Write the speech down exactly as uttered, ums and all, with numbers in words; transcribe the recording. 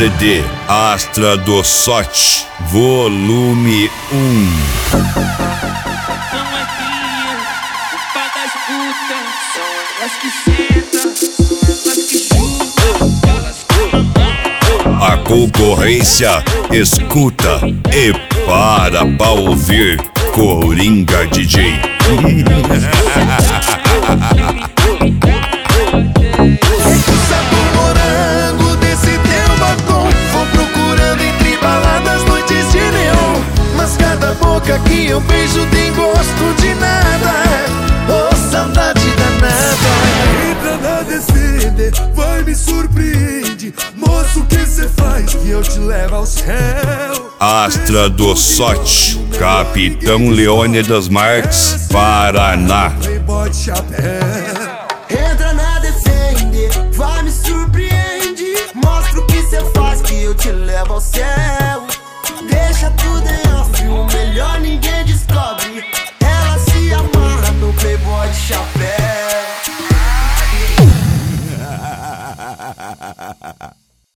C D Astra do Sorte, volume um. A concorrência escuta e para pra ouvir Coringa D J. Morango desse teu batom, vou procurando entre baladas, noites de neon. Mas cada boca que eu beijo tem gosto de nada. Oh, saudade danada. Entra na descida, vai me surpreende. Moço, o que cê faz que eu te levo ao céu? Astra do Sorte, Capitão Leônidas Marques, Paraná. Playboy de chapéu. Entra na defende, vai me surpreende. Mostra o que cê faz que eu te levo ao céu. Deixa tudo